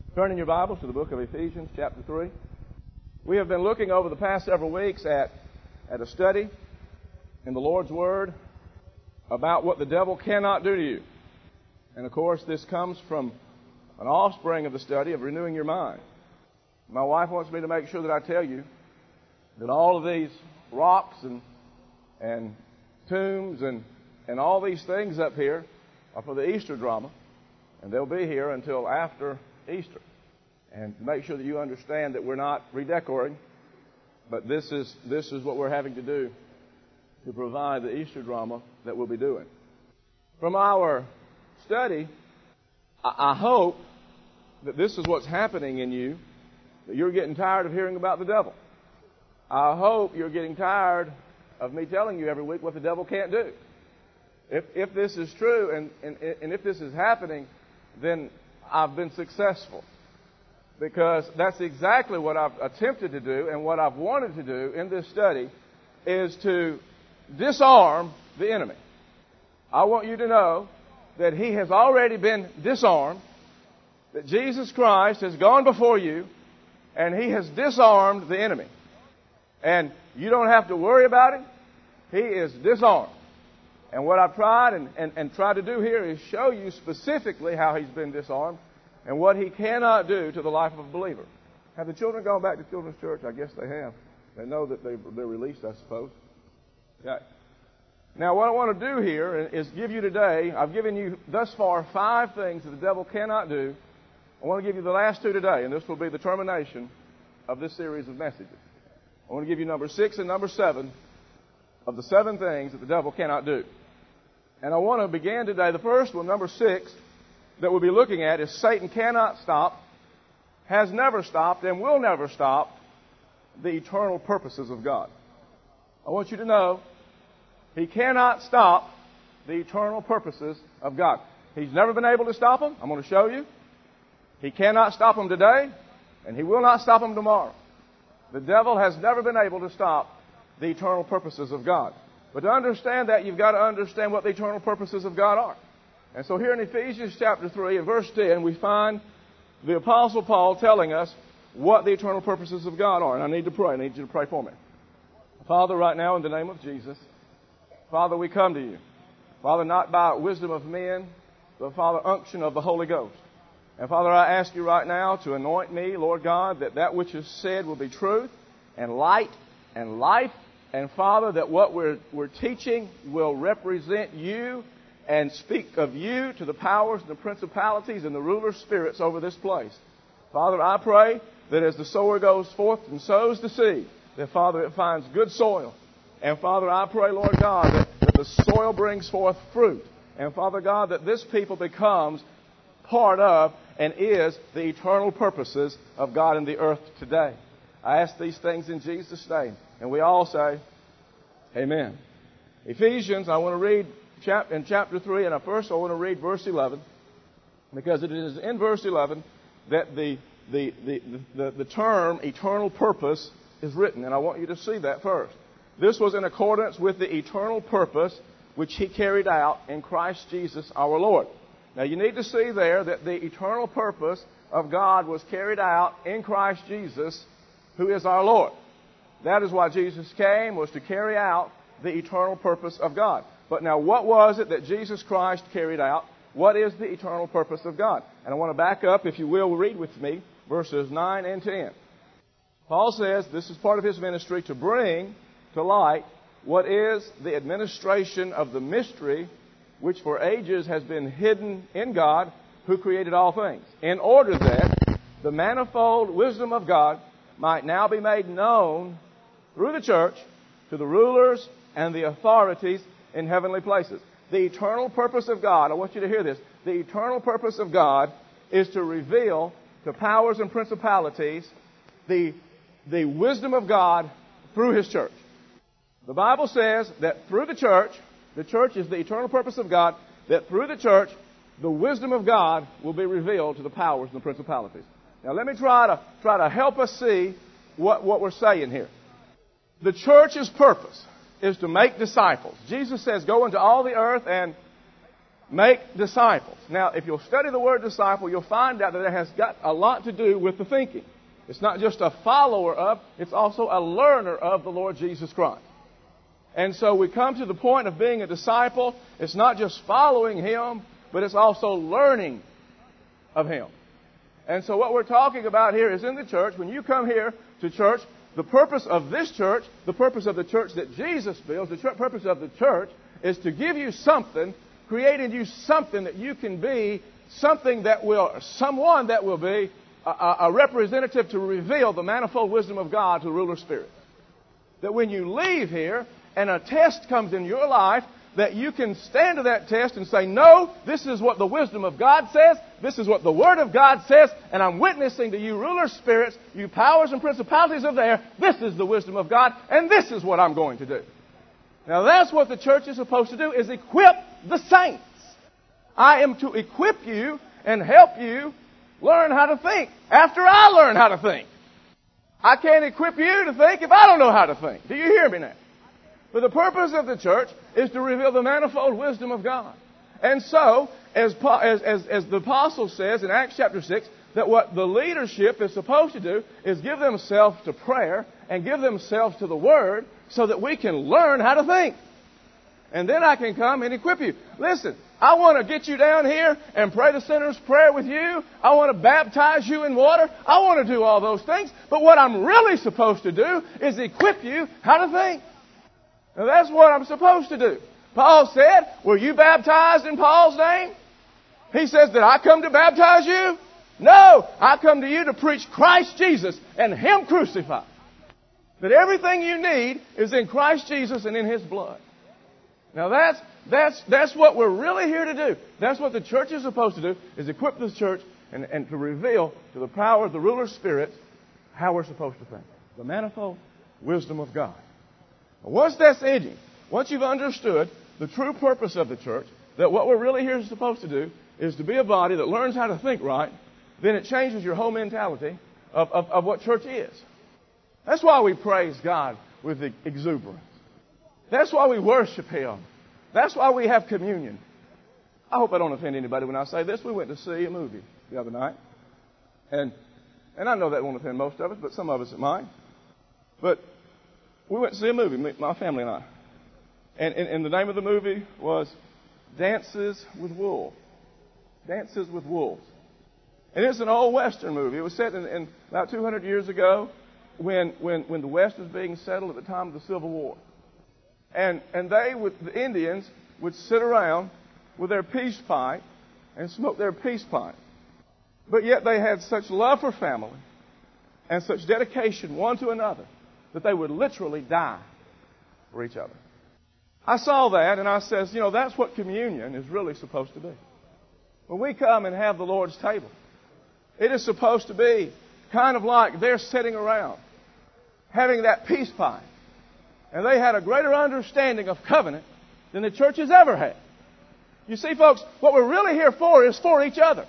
Turn in your Bibles to the book of Ephesians, chapter 3. We have been looking over the past several weeks at a study in the Lord's Word about what the devil cannot do to you. And of course, this comes from an offspring of the study of renewing your mind. My wife wants me to make sure that I tell you that all of these rocks and tombs and all these things up here are for the Easter drama, and they'll be here until after Easter. And make sure that you understand that we're not redecorating, but this is what we're having to do to provide the Easter drama that we'll be doing. From our study, I hope that this is what's happening in you, that you're getting tired of hearing about the devil. I hope you're getting tired of me telling you every week what the devil can't do. If this is true and if this is happening, then I've been successful. Because that's exactly what I've attempted to do and what I've wanted to do in this study is to disarm the enemy. I want you to know that he has already been disarmed, that Jesus Christ has gone before you, and he has disarmed the enemy. And you don't have to worry about him. He is disarmed. And what I've tried and tried to do here is show you specifically how he's been disarmed and what he cannot do to the life of a believer. Have the children gone back to children's church? I guess they have. They know that they're released, I suppose. Okay. Now, what I want to do here is give you today, I've given you thus far 5 things that the devil cannot do. I want to give you the last 2 today, and this will be the termination of this series of messages. I want to give you number 6 and number 7 of the 7 things that the devil cannot do. And I want to begin today, the first one, number 6, that we'll be looking at is Satan cannot stop, has never stopped, and will never stop the eternal purposes of God. I want you to know he cannot stop the eternal purposes of God. He's never been able to stop them. I'm going to show you. He cannot stop them today, and he will not stop them tomorrow. The devil has never been able to stop the eternal purposes of God. But to understand that, you've got to understand what the eternal purposes of God are. And so here in Ephesians chapter 3 and verse 10, we find the Apostle Paul telling us what the eternal purposes of God are. And I need to pray. I need you to pray for me. Father, right now in the name of Jesus, Father, we come to you. Father, not by wisdom of men, but Father, unction of the Holy Ghost. And Father, I ask you right now to anoint me, Lord God, that which is said will be truth and light and life. And Father, that what we're teaching will represent you and speak of you to the powers and the principalities and the ruler spirits over this place. Father, I pray that as the sower goes forth and sows the seed, that, Father, it finds good soil. And, Father, I pray, Lord God, that the soil brings forth fruit. And, Father God, that this people becomes part of and is the eternal purposes of God in the earth today. I ask these things in Jesus' name. And we all say, Amen. Ephesians, I want to read in chapter 3, and first I want to read verse 11, because it is in verse 11 that the term eternal purpose is written, and I want you to see that first. This was in accordance with the eternal purpose which he carried out in Christ Jesus our Lord. Now you need to see there that the eternal purpose of God was carried out in Christ Jesus, who is our Lord. That is why Jesus came, was to carry out the eternal purpose of God. But now, what was it that Jesus Christ carried out? What is the eternal purpose of God? And I want to back up, if you will, read with me verses 9 and 10. Paul says this is part of his ministry to bring to light what is the administration of the mystery which for ages has been hidden in God, who created all things, in order that the manifold wisdom of God might now be made known through the church to the rulers and the authorities in heavenly places. The eternal purpose of God, I want you to hear this, the eternal purpose of God is to reveal to powers and principalities the wisdom of God through His church. The Bible says that through the church is the eternal purpose of God, that through the church, the wisdom of God will be revealed to the powers and the principalities. Now let me try to help us see what we're saying here. The church's purpose is to make disciples. Jesus says, go into all the earth and Make disciples. Now, if you'll study the word disciple, you'll find out that it has got a lot to do with the thinking. It's not just a follower of, it's also a learner of the Lord Jesus Christ. And so we come to the point of being a disciple. It's not just following Him, but it's also learning of Him. And so what we're talking about here is in the church, when you come here to church, the purpose of this church, the purpose of the church that Jesus builds, the purpose of the church is to give you something, create in you something that you can be, someone that will be a representative to reveal the manifold wisdom of God to the ruler spirit. That when you leave here and a test comes in your life, that you can stand to that test and say, no, this is what the wisdom of God says, this is what the Word of God says, and I'm witnessing to you ruler spirits, you powers and principalities of the air, this is the wisdom of God, and this is what I'm going to do. Now that's what the church is supposed to do, is equip the saints. I am to equip you and help you learn how to think after I learn how to think. I can't equip you to think if I don't know how to think. Do you hear me now? But the purpose of the church is to reveal the manifold wisdom of God. And so, as the apostle says in Acts chapter 6, that what the leadership is supposed to do is give themselves to prayer and give themselves to the Word so that we can learn how to think. And then I can come and equip you. Listen, I want to get you down here and pray the sinner's prayer with you. I want to baptize you in water. I want to do all those things. But what I'm really supposed to do is equip you how to think. Now that's what I'm supposed to do. Paul said, were you baptized in Paul's name? He says, did I come to baptize you? No, I come to you to preach Christ Jesus and Him crucified. That everything you need is in Christ Jesus and in His blood. Now that's what we're really here to do. That's what the church is supposed to do, is equip the church and to reveal to the power of the ruler spirits how we're supposed to think. The manifold wisdom of God. Once that's in you, once you've understood the true purpose of the church, that what we're really here supposed to do is to be a body that learns how to think right, then it changes your whole mentality of what church is. That's why we praise God with exuberance. That's why we worship Him. That's why we have communion. I hope I don't offend anybody when I say this. We went to see a movie the other night. And I know that won't offend most of us, but some of us it might. But we went to see a movie, my family and I. And the name of the movie was Dances with Wolves. Dances with Wolves. And it's an old Western movie. It was set in about 200 years ago when the West was being settled at the time of the Civil War. And the Indians would sit around with their peace pipe and smoke their peace pipe. But yet they had such love for family and such dedication one to another that they would literally die for each other. I saw that and I says, that's what communion is really supposed to be. When we come and have the Lord's table, it is supposed to be kind of like they're sitting around having that peace pipe. And they had a greater understanding of covenant than the church has ever had. You see, folks, what we're really here for is for each other.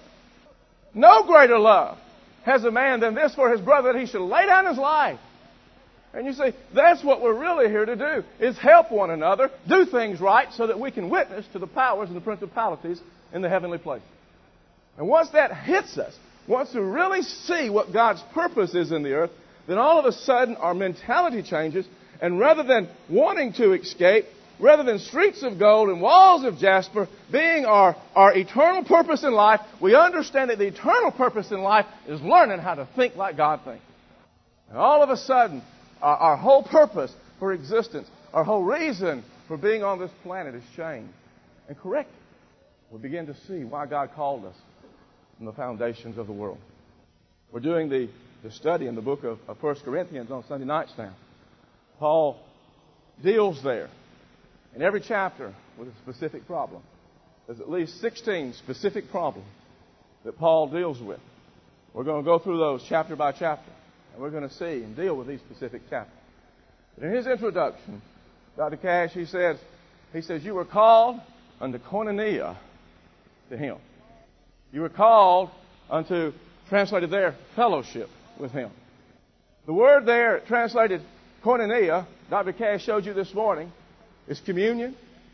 No greater love has a man than this for his brother, that he should lay down his life. And you see, that's what we're really here to do, is help one another, do things right so that we can witness to the powers and the principalities in the heavenly places. And once that hits us, once we really see what God's purpose is in the earth, then all of a sudden our mentality changes, and rather than wanting to escape, rather than streets of gold and walls of jasper being our eternal purpose in life, we understand that the eternal purpose in life is learning how to think like God thinks. And all of a sudden, our whole purpose for existence, our whole reason for being on this planet is changed and corrected. We begin to see why God called us from the foundations of the world. We're doing the study in the book of 1 Corinthians on Sunday nights now. Paul deals there in every chapter with a specific problem. There's at least 16 specific problems that Paul deals with. We're going to go through those chapter by chapter. And we're going to see and deal with these specific chapters. But in his introduction, Dr. Cash, he says, you were called unto koinonia to him. You were called unto, translated there, fellowship with him. The word there, translated koinonia, Dr. Cash showed you this morning, is communion,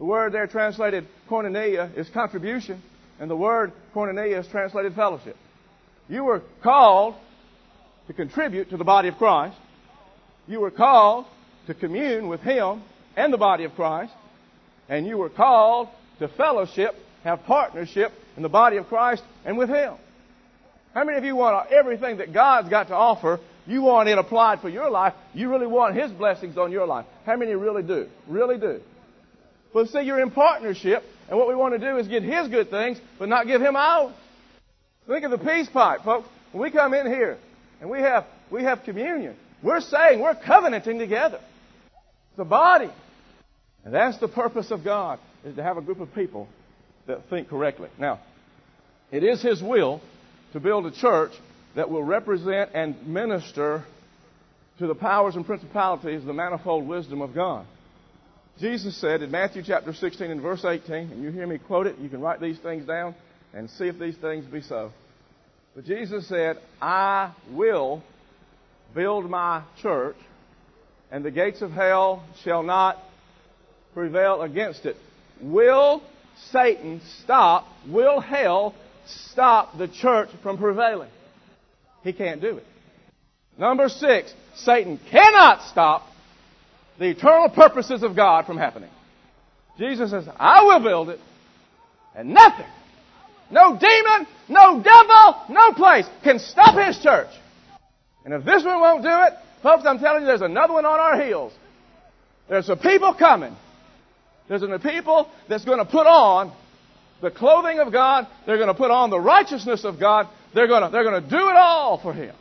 The word there translated koinonia is contribution, and the word koinonia is translated fellowship. You were called to contribute to the body of Christ. You were called to commune with Him and the body of Christ. And you were called to fellowship, have partnership in the body of Christ and with Him. How many of you want everything that God's got to offer, you want it applied for your life? You really want His blessings on your life? How many really do? Really do? Well, see, you're in partnership, and what we want to do is get His good things, but not give Him ours. Think of the peace pipe, folks. When we come in here and we have communion, we're saying we're covenanting together. It's a body. And that's the purpose of God, is to have a group of people that think correctly. Now, it is His will to build a church that will represent and minister to the powers and principalities, the manifold wisdom of God. Jesus said in Matthew chapter 16 and verse 18, and you hear me quote it, you can write these things down and see if these things be so. But Jesus said, I will build my church, and the gates of hell shall not prevail against it. Will Satan stop, will hell stop the church from prevailing? He can't do it. Number 6, Satan cannot stop the eternal purposes of God from happening. Jesus says, I will build it, and nothing, no demon, no devil, no place can stop His church. And if this one won't do it, folks, I'm telling you, there's another one on our heels. There's a people coming. There's a people that's going to put on the clothing of God. They're going to put on the righteousness of God. They're going to do it all for Him.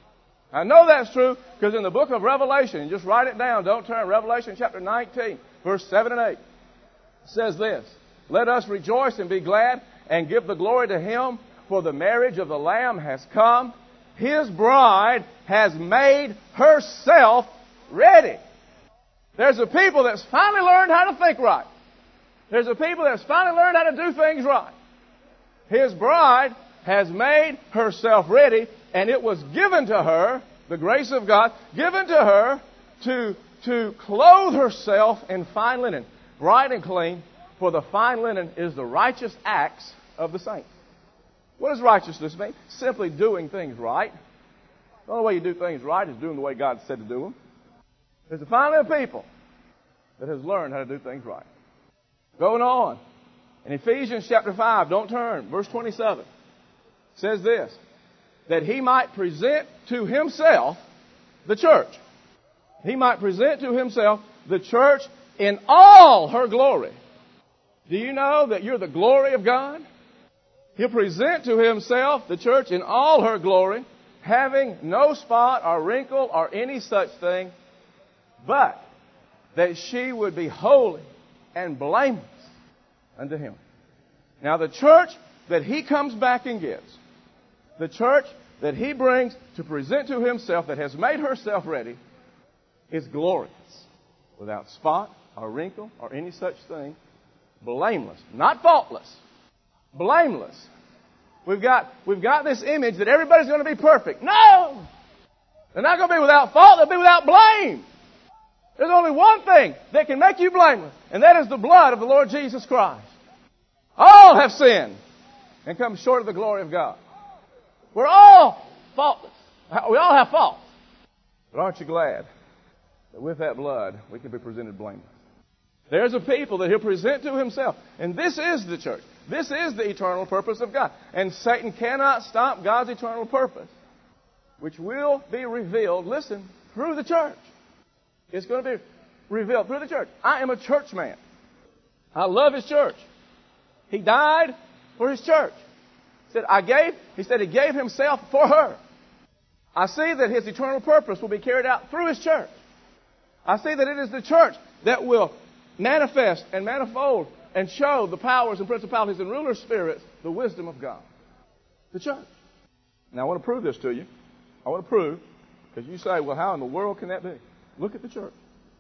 I know that's true because in the book of Revelation, just write it down, don't turn, Revelation chapter 19, verse 7 and 8, says this, let us rejoice and be glad and give the glory to Him, for the marriage of the Lamb has come. His bride has made herself ready. There's a people that's finally learned how to think right. There's a people that's finally learned how to do things right. His bride has made herself ready, and it was given to her, the grace of God, given to her to clothe herself in fine linen, bright and clean, for the fine linen is the righteous acts of the saints. What does righteousness mean? Simply doing things right. The only way you do things right is doing the way God said to do them. There's a fine line of people that has learned how to do things right. Going on. In Ephesians chapter 5, don't turn, verse 27, says this, that He might present to Himself the church. He might present to Himself the church in all her glory. Do you know that you're the glory of God? He'll present to Himself the church in all her glory, having no spot or wrinkle or any such thing, but that she would be holy and blameless unto Him. Now the church that He comes back and gets, the church that He brings to present to Himself that has made herself ready, is glorious, without spot or wrinkle or any such thing, blameless, not faultless, blameless. We've got this image that everybody's going to be perfect. No! They're not going to be without fault, they'll be without blame. There's only one thing that can make you blameless, and that is the blood of the Lord Jesus Christ. All have sinned and come short of the glory of God. We're all faultless. We all have faults. But aren't you glad that with that blood we can be presented blameless? There's a people that He'll present to Himself. And this is the church. This is the eternal purpose of God. And Satan cannot stop God's eternal purpose, which will be revealed, listen, through the church. It's going to be revealed through the church. I am a church man. I love His church. He died for His church. He said He gave Himself for her. I see that His eternal purpose will be carried out through His church. I see that it is the church that will manifest and manifold and show the powers and principalities and ruler spirits the wisdom of God. The church. Now I want to prove this to you. I want to prove, because you say, well, how in the world can that be? Look at the church.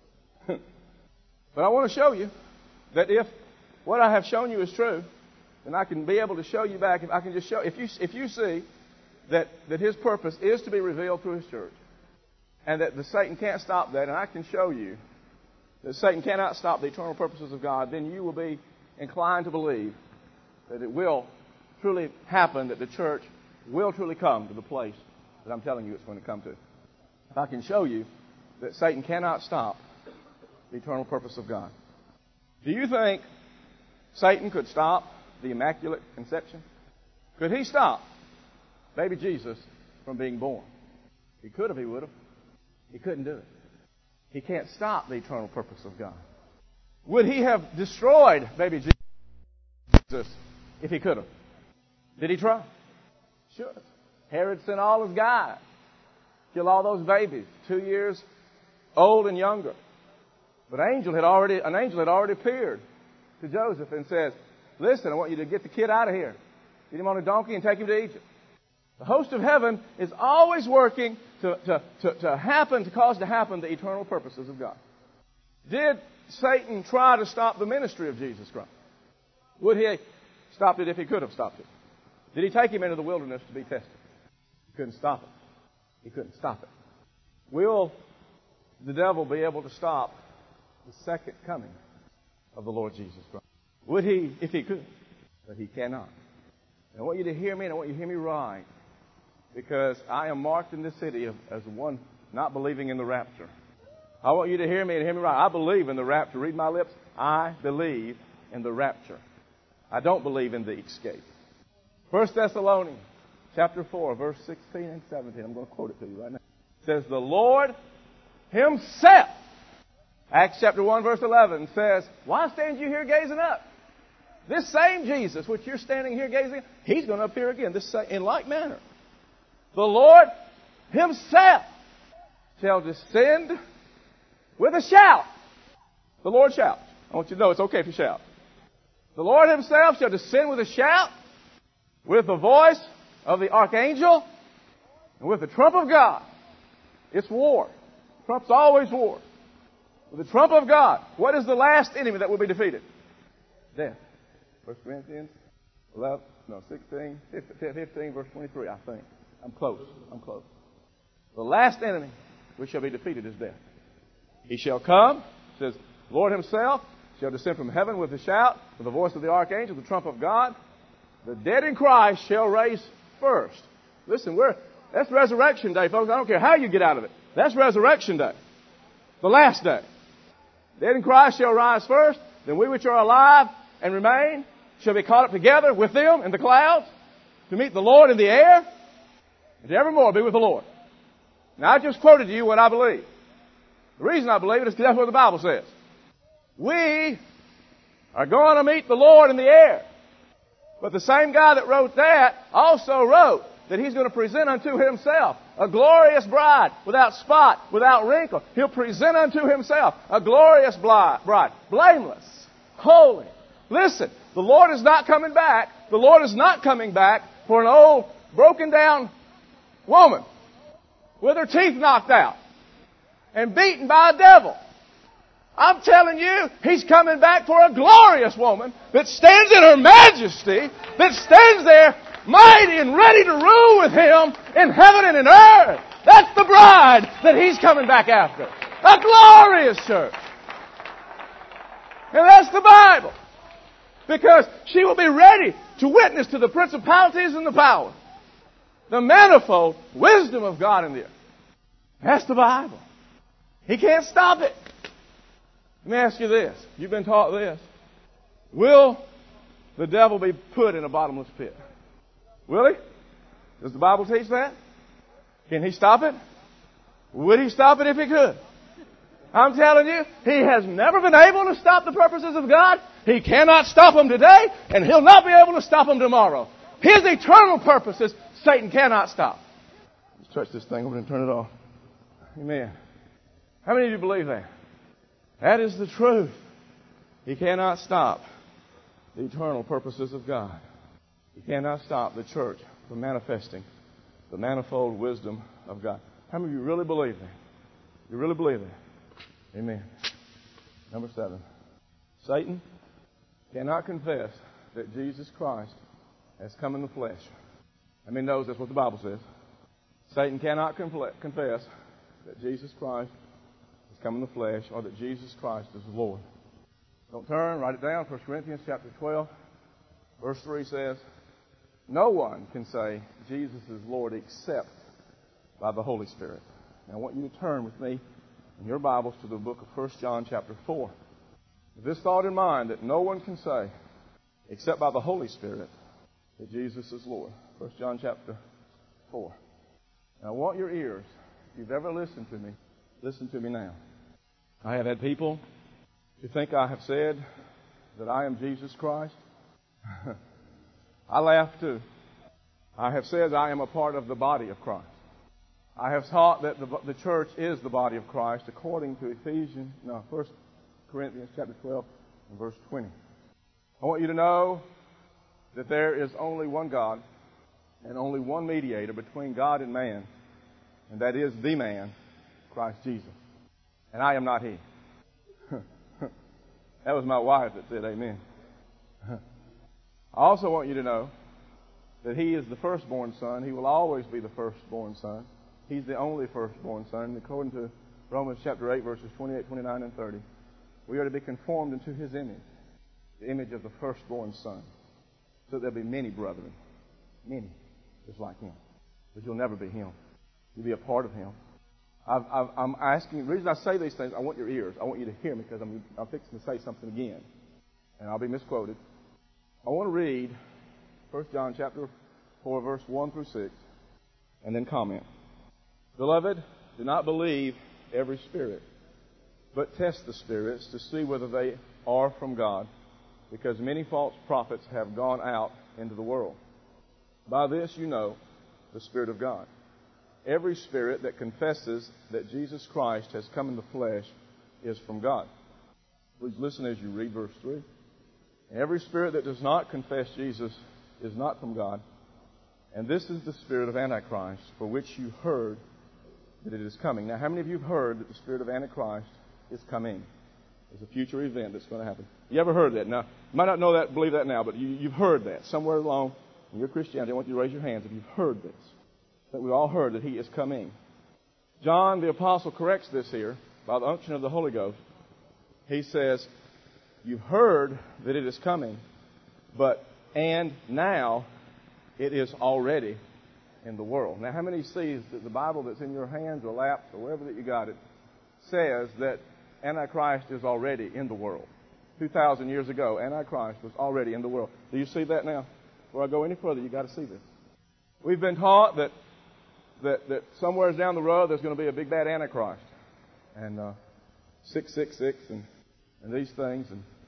But I want to show you that if what I have shown you is true, then I can be able to show you back. If I can just show, if you see that His purpose is to be revealed through His church, and that the Satan can't stop that, and I can show you that Satan cannot stop the eternal purposes of God, then you will be inclined to believe that it will truly happen, that the church will truly come to the place that I'm telling you it's going to come to. If I can show you that Satan cannot stop the eternal purpose of God. Do you think Satan could stop the Immaculate Conception? Could he stop baby Jesus from being born? He could have, he would have. He couldn't do it. He can't stop the eternal purpose of God. Would he have destroyed baby Jesus if he could have? Did he try? Sure. Herod sent all his guys, kill all those babies, 2 years old and younger. But an angel had already appeared to Joseph and says, listen, I want you to get the kid out of here. Get him on a donkey and take him to Egypt. The host of heaven is always working to cause to happen the eternal purposes of God. Did Satan try to stop the ministry of Jesus Christ? Would he have stopped it if he could have stopped it? Did he take him into the wilderness to be tested? He couldn't stop it. He couldn't stop it. Will the devil be able to stop the second coming of the Lord Jesus Christ? Would he if he could? But he cannot. And I want you to hear me, and I want you to hear me right, because I am marked in this city as one not believing in the rapture. I want you to hear me and hear me right. I believe in the rapture. Read my lips. I believe in the rapture. I don't believe in the escape. 1 Thessalonians chapter 4, verse 16 and 17. I'm going to quote it to you right now. It says, the Lord Himself. Acts chapter 1, verse 11 says, why stand you here gazing up? This same Jesus, which you're standing here gazing at, He's going to appear again in like manner. The Lord Himself shall descend with a shout. The Lord shouts. I want you to know it's okay if you shout. The Lord Himself shall descend with a shout, with the voice of the archangel, and with the trump of God. It's war. Trump's always war. With the trump of God, what is the last enemy that will be defeated? Death. 1 Corinthians 15, verse 23, I think. I'm close. The last enemy which shall be defeated is death. He shall come, says, the Lord Himself shall descend from heaven with a shout, with the voice of the archangel, the trump of God. The dead in Christ shall rise first. Listen, that's resurrection day, folks. I don't care how you get out of it. That's resurrection day. The last day. Dead in Christ shall rise first. Then we which are alive and remain shall be caught up together with them in the clouds to meet the Lord in the air, and to evermore be with the Lord. Now, I just quoted to you what I believe. The reason I believe it is because that's what the Bible says. We are going to meet the Lord in the air. But the same guy that wrote that also wrote that He's going to present unto Himself a glorious bride without spot, without wrinkle. He'll present unto Himself a glorious bride, blameless, holy. Listen, the Lord is not coming back. The Lord is not coming back for an old, broken down woman with her teeth knocked out and beaten by a devil. I'm telling you, He's coming back for a glorious woman that stands in her majesty, that stands there mighty and ready to rule with Him in heaven and in earth. That's the bride that He's coming back after. A glorious church. And that's the Bible. Because she will be ready to witness to the principalities and the power. The manifold wisdom of God in the earth. That's the Bible. He can't stop it. Let me ask you this. You've been taught this. Will the devil be put in a bottomless pit? Will he? Does the Bible teach that? Can he stop it? Would he stop it if he could? I'm telling you, he has never been able to stop the purposes of God. He cannot stop them today, and he'll not be able to stop them tomorrow. His eternal purposes, Satan cannot stop. Let's touch this thing over and turn it off. Amen. How many of you believe that? That is the truth. He cannot stop the eternal purposes of God. He cannot stop the church from manifesting the manifold wisdom of God. How many of you really believe that? You really believe that? Amen. Number 7. Satan cannot confess that Jesus Christ has come in the flesh. How many knows that's what the Bible says? Satan cannot confess that Jesus Christ has come in the flesh, or that Jesus Christ is the Lord. Don't turn, write it down. 1 Corinthians chapter 12, verse 3 says, no one can say Jesus is Lord except by the Holy Spirit. Now I want you to turn with me in your Bibles to the book of 1 John chapter 4. With this thought in mind, that no one can say except by the Holy Spirit that Jesus is Lord. 1 John chapter 4. Now I want your ears, if you've ever listened to me, listen to me now. I have had people who think I have said that I am Jesus Christ. I laugh too. I have said I am a part of the body of Christ. I have taught that the church is the body of Christ according to 1 Corinthians chapter 12 and verse 20. I want you to know that there is only one God and only one mediator between God and man, and that is the man, Christ Jesus. And I am not he. That was my wife that said amen. I also want you to know that he is the firstborn son. He will always be the firstborn son. He's the only firstborn son. And according to Romans chapter 8, verses 28, 29, and 30, we are to be conformed into his image, the image of the firstborn son, so that there'll be many brethren, many, just like him. But you'll never be him. You'll be a part of him. I'm asking, the reason I say these things, I want your ears. I want you to hear me, because I'm fixing to say something again, and I'll be misquoted. I want to read 1 John chapter 4, verse 1 through 6, and then comment. Beloved, do not believe every spirit, but test the spirits to see whether they are from God, because many false prophets have gone out into the world. By this you know the Spirit of God. Every spirit that confesses that Jesus Christ has come in the flesh is from God. Please listen as you read verse 3. Every spirit that does not confess Jesus is not from God. And this is the spirit of Antichrist, for which you heard that it is coming. Now, how many of you have heard that the spirit of Antichrist is coming? It's a future event that's going to happen. You ever heard that? Now, you might not know that, believe that now, but you've heard that. Somewhere along in your Christianity, I want you to raise your hands if you've heard this. That we all heard that he is coming. John the Apostle corrects this here by the unction of the Holy Ghost. He says, you've heard that it is coming, and now it is already in the world. Now, how many sees that the Bible that's in your hands or laps or wherever that you got it says that Antichrist is already in the world? 2,000 years ago, Antichrist was already in the world. Do you see that now? Before I go any further, you've got to see this. We've been taught that somewhere down the road there's going to be a big bad Antichrist. And 666 and these things.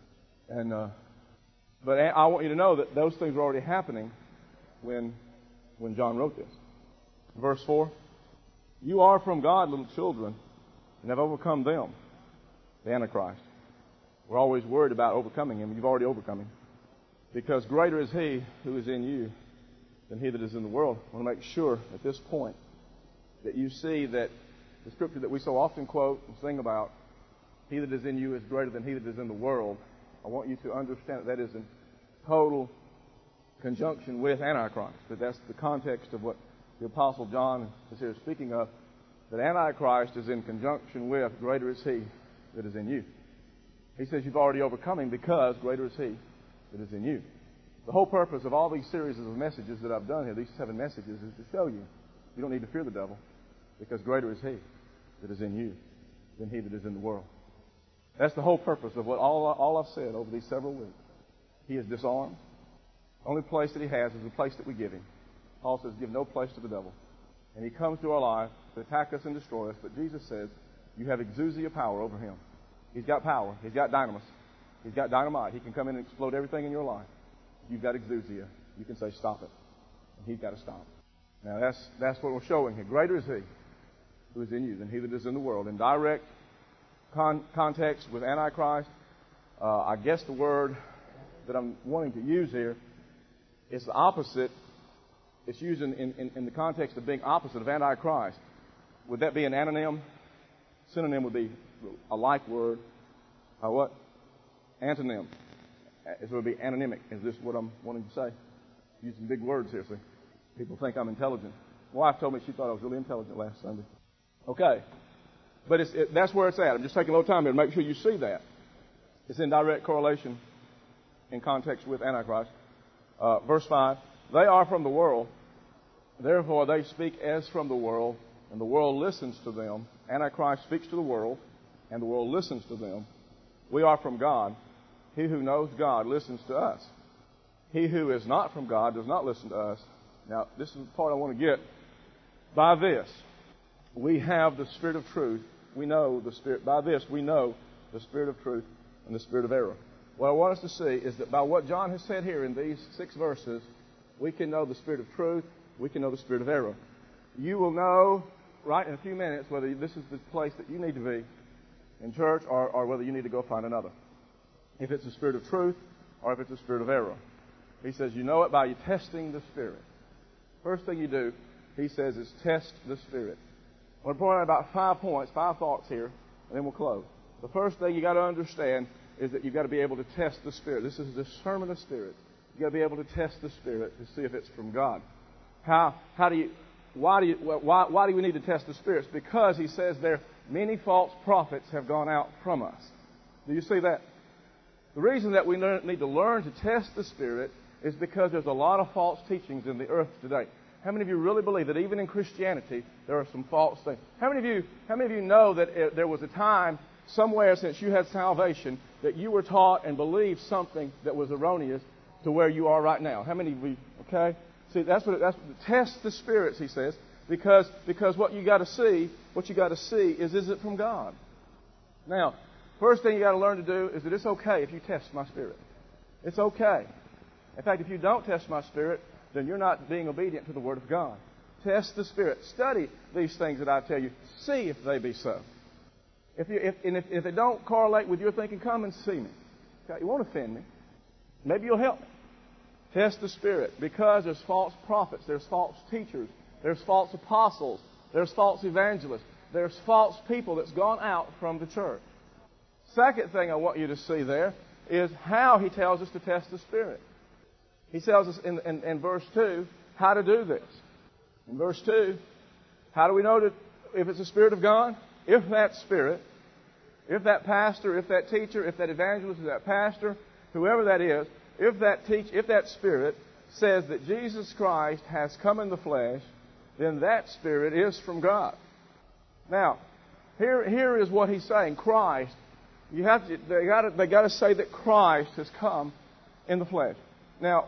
But I want you to know that those things were already happening when John wrote this. Verse 4, you are from God, little children, and have overcome them, the Antichrist. We're always worried about overcoming him. You've already overcome him. Because greater is he who is in you than he that is in the world. I want to make sure at this point that you see that the scripture that we so often quote and sing about, he that is in you is greater than he that is in the world. I want you to understand that is in total conjunction with Antichrist. That that's the context of what the Apostle John is here speaking of. That Antichrist is in conjunction with greater is he that is in you. He says you've already overcome him because greater is he that is in you. The whole purpose of all these series of messages that I've done here, these 7 messages, is to show you don't need to fear the devil, because greater is he that is in you than he that is in the world. That's the whole purpose of what all I've said over these several weeks. He is disarmed. The only place that he has is the place that we give him. Paul says, give no place to the devil. And he comes to our life to attack us and destroy us. But Jesus says, you have exousia power over him. He's got power. He's got dynamis. He's got dynamite. He can come in and explode everything in your life. You've got exousia. You can say, stop it. And he's got to stop. Now, that's what we're showing here. Greater is he who is in you than he that is in the world. In direct context with Antichrist, I guess the word that I'm wanting to use here is the opposite. It's used in the context of being opposite of Antichrist. Would that be an anonym? Synonym would be a like word. What? Antonym. It would be anonymic. Is this what I'm wanting to say? Using big words here, see. People think I'm intelligent. My wife told me she thought I was really intelligent last Sunday. Okay. But that's where it's at. I'm just taking a little time here to make sure you see that. It's in direct correlation in context with Antichrist. Verse 5, they are from the world, therefore they speak as from the world, and the world listens to them. Antichrist speaks to the world, and the world listens to them. We are from God. He who knows God listens to us. He who is not from God does not listen to us. Now, this is the part I want to get. By this, we have the Spirit of truth. We know the Spirit. By this, we know the Spirit of truth and the spirit of error. What I want us to see is that by what John has said here in these 6 verses, we can know the spirit of truth, we can know the spirit of error. You will know right in a few minutes whether this is the place that you need to be in church or whether you need to go find another. If it's the spirit of truth or if it's the spirit of error. He says you know it by you testing the Spirit. First thing you do, he says, is test the Spirit. I want to point out about 5 points, 5 thoughts here, and then we'll close. The first thing you got to understand is that you've got to be able to test the Spirit. This is discernment of spirit. You've got to be able to test the Spirit to see if it's from God. Why do we need to test the spirits? Because he says there many false prophets have gone out from us. Do you see that? The reason that we need to learn to test the Spirit is because there's a lot of false teachings in the earth today. How many of you really believe that even in Christianity there are some false things? How many of you know that there was a time somewhere since you had salvation that you were taught and believed something that was erroneous to where you are right now? How many of you? Okay, see that's test the spirits, he says, because what you got to see is it from God? Now, first thing you got to learn to do is that it's okay if you test my spirit. It's okay. In fact, if you don't test my spirit, then you're not being obedient to the Word of God. Test the Spirit. Study these things that I tell you. See if they be so. If they don't correlate with your thinking, come and see me. Okay? You won't offend me. Maybe you'll help me. Test the Spirit. Because there's false prophets. There's false teachers. There's false apostles. There's false evangelists. There's false people that's gone out from the church. Second thing I want you to see there is how he tells us to test the Spirit. He tells us in verse 2 how to do this. In verse 2, how do we know if it's the Spirit of God? If that Spirit, if that pastor, if that teacher, if that evangelist, if that pastor, whoever that is, if that Spirit says that Jesus Christ has come in the flesh, then that Spirit is from God. Now, here is what he's saying. Christ, they got to say that Christ has come in the flesh. Now,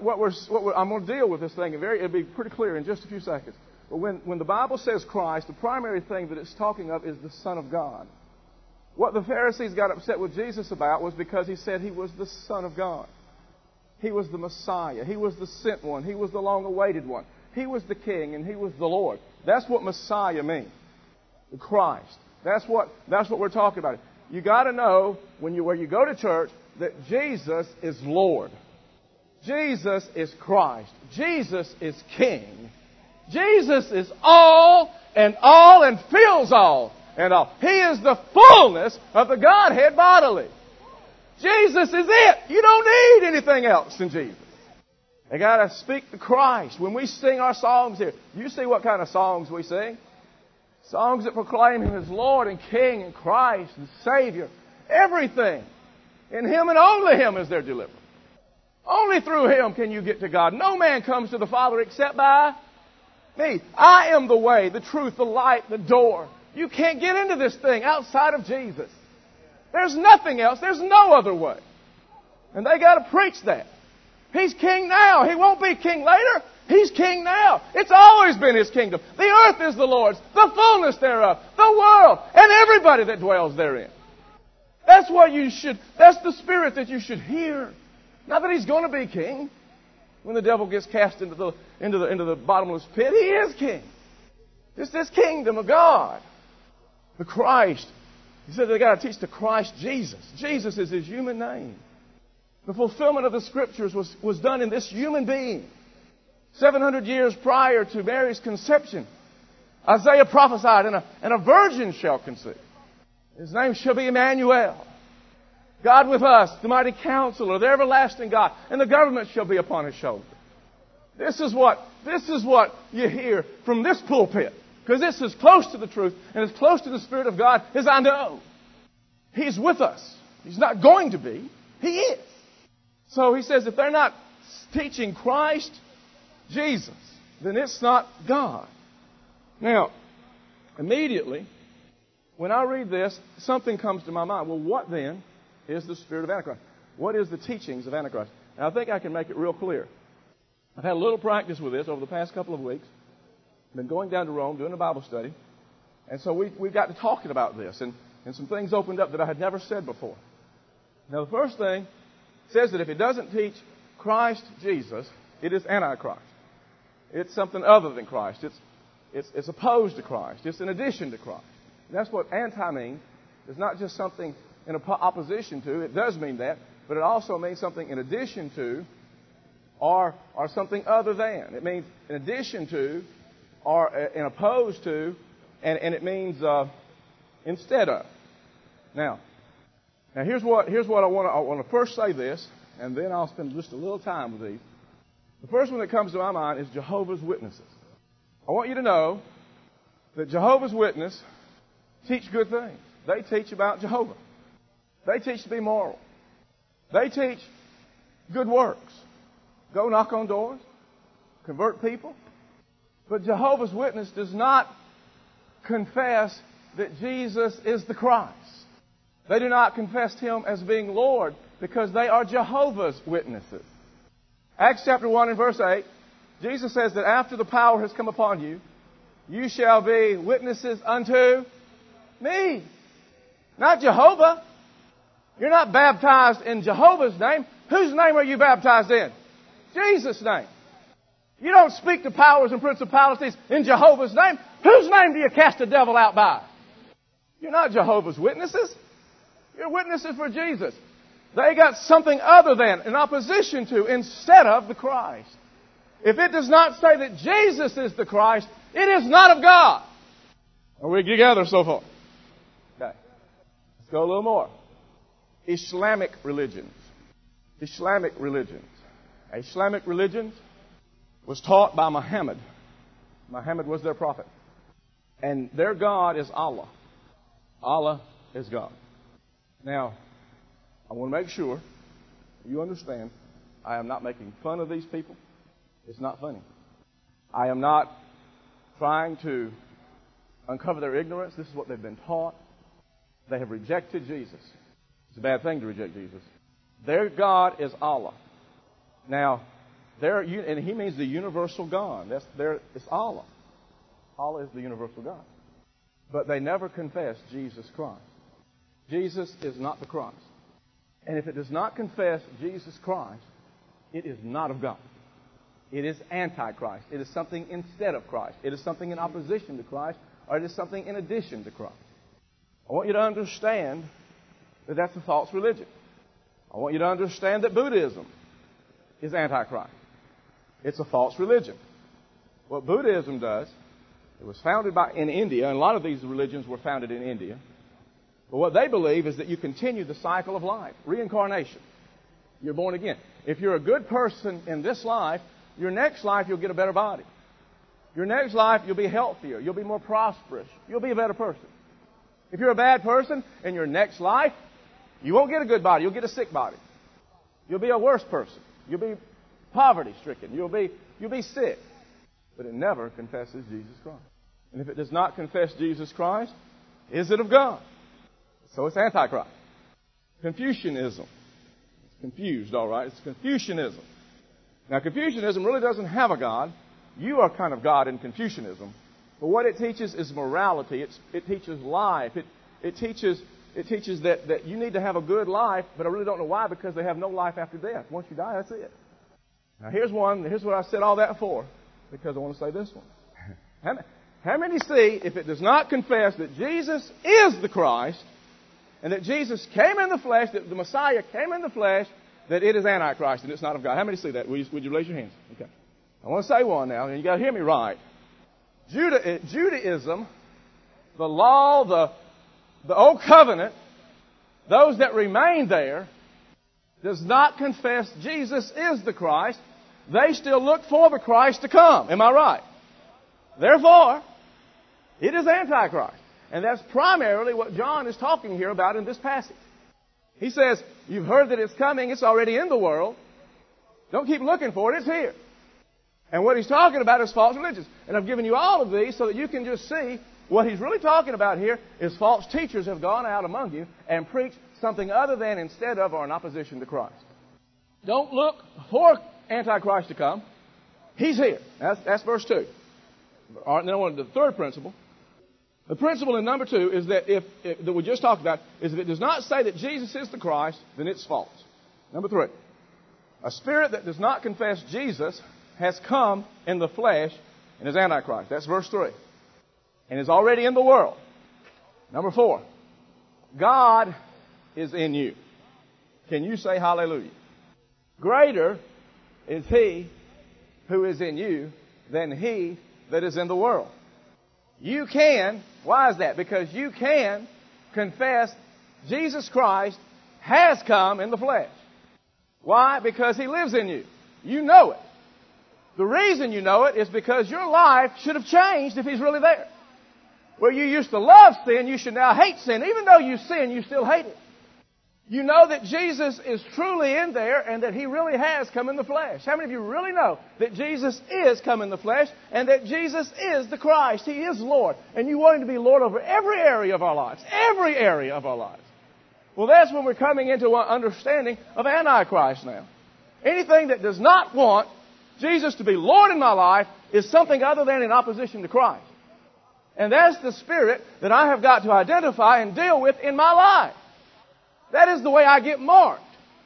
I'm going to deal with this thing. It'll be pretty clear in just a few seconds. But when the Bible says Christ, the primary thing that it's talking of is the Son of God. What the Pharisees got upset with Jesus about was because he said he was the Son of God. He was the Messiah. He was the sent one. He was the long-awaited one. He was the King and he was the Lord. That's what Messiah means. The Christ. That's what we're talking about. You got to know where you go to church that Jesus is Lord. Jesus is Christ. Jesus is King. Jesus is all and fills all and all. He is the fullness of the Godhead bodily. Jesus is it. You don't need anything else than Jesus. They got to speak the Christ. When we sing our songs here, you see what kind of songs we sing? Songs that proclaim Him as Lord and King and Christ and Savior. Everything. In Him and only Him is their deliverance. Only through Him can you get to God. No man comes to the Father except by me. I am the way, the truth, the light, the door. You can't get into this thing outside of Jesus. There's nothing else. There's no other way. And they got to preach that. He's King now. He won't be King later. He's King now. It's always been His kingdom. The earth is the Lord's, the fullness thereof, the world, and everybody that dwells therein. That's the spirit that you should hear. Not that He's going to be King. When the devil gets cast into the bottomless pit, He is King. It's this kingdom of God. The Christ. He said they got to teach the Christ Jesus. Jesus is His human name. The fulfillment of the Scriptures was done in this human being. 700 years prior to Mary's conception, Isaiah prophesied, and a virgin shall conceive. His name shall be Emmanuel. God with us, the mighty counselor, the everlasting God, and the government shall be upon His shoulder. This is what you hear from this pulpit. Because it's as close to the truth and as close to the Spirit of God as I know. He's with us. He's not going to be. He is. So he says if they're not teaching Christ Jesus, then it's not God. Now, immediately, when I read this, something comes to my mind. Well, what then is the spirit of Antichrist? What is the teachings of Antichrist? And I think I can make it real clear. I've had a little practice with this over the past couple of weeks. I've been going down to Rome, doing a Bible study. And so we got to talking about this. And some things opened up that I had never said before. Now, the first thing says that if it doesn't teach Christ Jesus, it is Antichrist. It's something other than Christ. It's opposed to Christ. It's in addition to Christ. And that's what anti means. It's not just something in opposition to. It does mean that. But it also means something in addition to or something other than. It means in addition to or in opposed to. And it means instead of. Now here's what I want to first say this. And then I'll spend just a little time with these. The first one that comes to my mind is Jehovah's Witnesses. I want you to know that Jehovah's Witnesses teach good things. They teach about Jehovah. They teach to be moral. They teach good works. Go knock on doors. Convert people. But Jehovah's Witness does not confess that Jesus is the Christ. They do not confess Him as being Lord because they are Jehovah's Witnesses. Acts chapter 1 and verse 8, Jesus says that after the power has come upon you, you shall be witnesses unto me. Not Jehovah. You're not baptized in Jehovah's name. Whose name are you baptized in? Jesus' name. You don't speak to powers and principalities in Jehovah's name. Whose name do you cast the devil out by? You're not Jehovah's Witnesses. You're witnesses for Jesus. They got something other than, in opposition to, instead of the Christ. If it does not say that Jesus is the Christ, it is not of God. Are we together so far? Okay. Let's go a little more. Islamic religions. Islamic religions. Islamic religions was taught by Muhammad. Muhammad was their prophet. And their God is Allah. Allah is God. Now, I want to make sure you understand I am not making fun of these people. It's not funny. I am not trying to uncover their ignorance. This is what they've been taught. They have rejected Jesus. It's a bad thing to reject Jesus. Their God is Allah. Now, and He means the universal God. It's Allah. Allah is the universal God. But they never confess Jesus Christ. Jesus is not the Christ. And if it does not confess Jesus Christ, it is not of God. It is antichrist. It is something instead of Christ. It is something in opposition to Christ, or it is something in addition to Christ. I want you to understand that that's a false religion. I want you to understand that Buddhism is antichrist. It's a false religion. What Buddhism does, it was founded in India, and a lot of these religions were founded in India. But what they believe is that you continue the cycle of life, reincarnation. You're born again. If you're a good person in this life, your next life you'll get a better body. Your next life you'll be healthier. You'll be more prosperous. You'll be a better person. If you're a bad person, in your next life, you won't get a good body. You'll get a sick body. You'll be a worse person. You'll be poverty-stricken. You'll be sick. But it never confesses Jesus Christ. And if it does not confess Jesus Christ, is it of God? So it's Antichrist. Confucianism. It's confused, all right. It's Confucianism. Now, Confucianism really doesn't have a God. You are kind of God in Confucianism. But what it teaches is morality. It teaches life. It teaches that you need to have a good life, but I really don't know why, because they have no life after death. Once you die, that's it. Now, here's what I said all that for, because I want to say this one. How many see, if it does not confess that Jesus is the Christ, and that Jesus came in the flesh, that the Messiah came in the flesh, that it is Antichrist and it's not of God? How many see that? Would you raise your hands? Okay. I want to say one now, and you got to hear me right. Judaism, the law, the Old Covenant, those that remain there, does not confess Jesus is the Christ. They still look for the Christ to come. Am I right? Therefore, It is Antichrist. And that's primarily what John is talking here about in this passage. He says, you've heard that it's coming. It's already in the world. Don't keep looking for it. It's here. And what he's talking about is false religions. And I've given you all of these so that you can just see what he's really talking about here is false teachers have gone out among you and preached something other than, instead of, or in opposition to Christ. Don't look for Antichrist to come. He's here. That's verse 2. All right, then I want the third principle. The principle in number 2 is that that we just talked about is if it does not say that Jesus is the Christ, then it's false. Number 3. A spirit that does not confess Jesus has come in the flesh and is Antichrist. That's verse 3. And is already in the world. Number 4. God is in you. Can you say hallelujah? Greater is He who is in you than he that is in the world. You can. Why is that? Because you can confess Jesus Christ has come in the flesh. Why? Because He lives in you. You know it. The reason you know it is because your life should have changed if He's really there. Where you used to love sin, you should now hate sin. Even though you sin, you still hate it. You know that Jesus is truly in there and that He really has come in the flesh. How many of you really know that Jesus is come in the flesh and that Jesus is the Christ? He is Lord. And you want Him to be Lord over every area of our lives. Every area of our lives. Well, that's when we're coming into an understanding of Antichrist now. Anything that does not want Jesus to be Lord in my life is something other than in opposition to Christ. And that's the spirit that I have got to identify and deal with in my life. That is the way I get marked.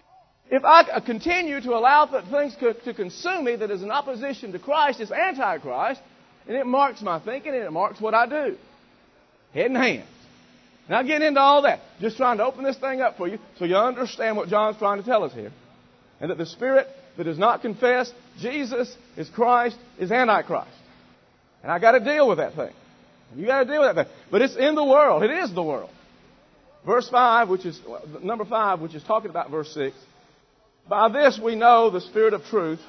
If I continue to allow things to consume me that is in opposition to Christ, it's Antichrist, and it marks my thinking and it marks what I do. Head and hands. Now getting into all that, just trying to open this thing up for you so you understand what John's trying to tell us here. And that the spirit that does not confess Jesus is Christ is Antichrist. And I got to deal with that thing. You got to deal with that thing. But it's in the world. It is the world. Verse 5, number 5, which is talking about verse 6. By this we know the spirit of truth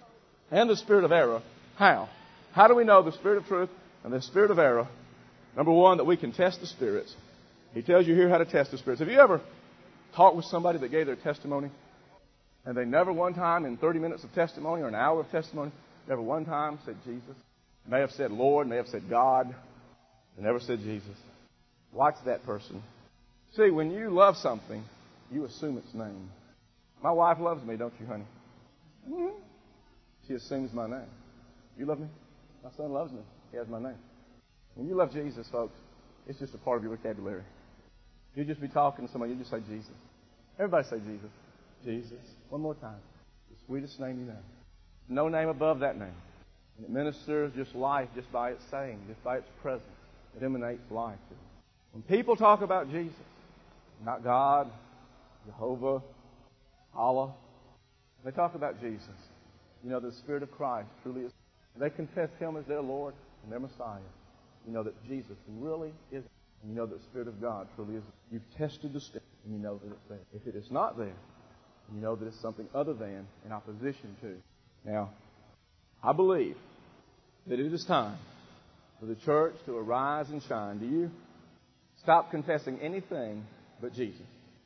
and the spirit of error. How? How do we know the spirit of truth and the spirit of error? Number 1, that we can test the spirits. He tells you here how to test the spirits. Have you ever talked with somebody that gave their testimony and they never one time in 30 minutes of testimony or an hour of testimony, never one time said Jesus? May have said Lord, may have said God. They never said Jesus. Watch that person. See, when you love something, you assume its name. My wife loves me, don't you, honey? Mm-hmm. She assumes my name. You love me? My son loves me. He has my name. When you love Jesus, folks, it's just a part of your vocabulary. You just be talking to somebody, you just say Jesus. Everybody say Jesus. Jesus. One more time. The sweetest name you know. No name above that name. And it ministers just life just by its saying, just by its presence. It emanates life. When people talk about Jesus, not God, Jehovah, Allah, they talk about Jesus. You know, the Spirit of Christ truly is. They confess Him as their Lord and their Messiah. You know that Jesus really is. And you know that the Spirit of God truly is. You've tested the Spirit and you know that it's there. If it is not there, you know that it's something other than in opposition to. Now, I believe that it is time for the church to arise and shine. Do you? Stop confessing anything but Jesus.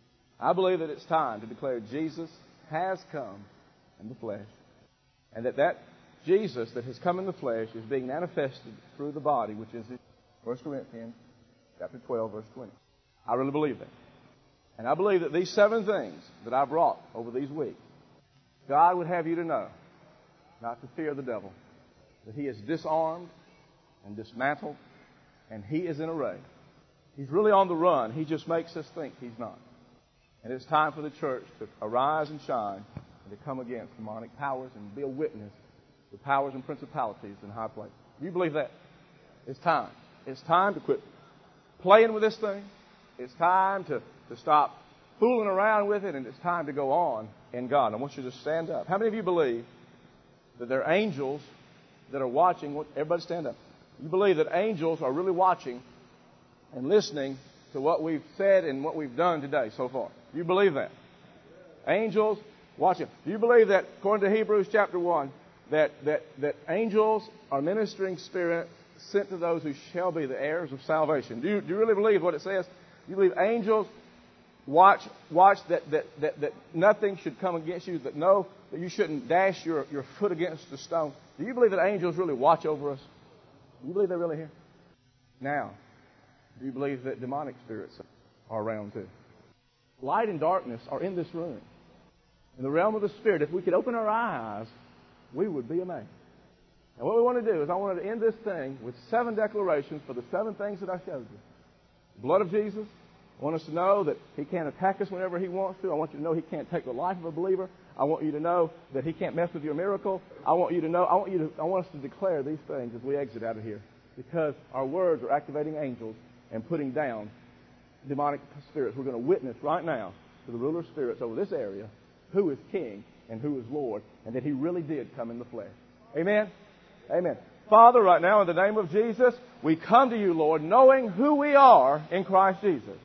I believe that it's time to declare Jesus has come in the flesh. And that Jesus that has come in the flesh is being manifested through the body, which is in 1 Corinthians chapter 12, verse 20. I really believe that. And I believe that these 7 things that I brought over these weeks, God would have you to know not to fear the devil, that he is disarmed and dismantled, and he is in array. He's really on the run. He just makes us think he's not. And it's time for the church to arise and shine and to come against demonic powers and be a witness to powers and principalities in high places. Do you believe that? It's time. It's time to quit playing with this thing. It's time to stop fooling around with it, and it's time to go on in God. I want you to stand up. How many of you believe that there are angels that are watching? Everybody stand up. You believe that angels are really watching and listening to what we've said and what we've done today so far? Do you believe that? Angels watching. Do you believe that, according to Hebrews chapter 1, that angels are ministering spirits sent to those who shall be the heirs of salvation. Do you really believe what it says? You believe angels watch that nothing should come against you, that you shouldn't dash your foot against a stone? Do you believe that angels really watch over us? Do you believe they're really here? Now, do you believe that demonic spirits are around too? Light and darkness are in this room. In the realm of the Spirit, if we could open our eyes, we would be amazed. And what we want to do is I wanted to end this thing with 7 declarations for the 7 things that I showed you. The blood of Jesus. I want us to know that He can't attack us whenever He wants to. I want you to know He can't take the life of a believer. I want you to know that He can't mess with your miracle. I want us to declare these things as we exit out of here, because our words are activating angels and putting down demonic spirits. We're going to witness right now to the ruler of spirits over this area who is King and who is Lord, and that He really did come in the flesh. Amen? Amen. Father, right now in the name of Jesus, we come to You, Lord, knowing who we are in Christ Jesus.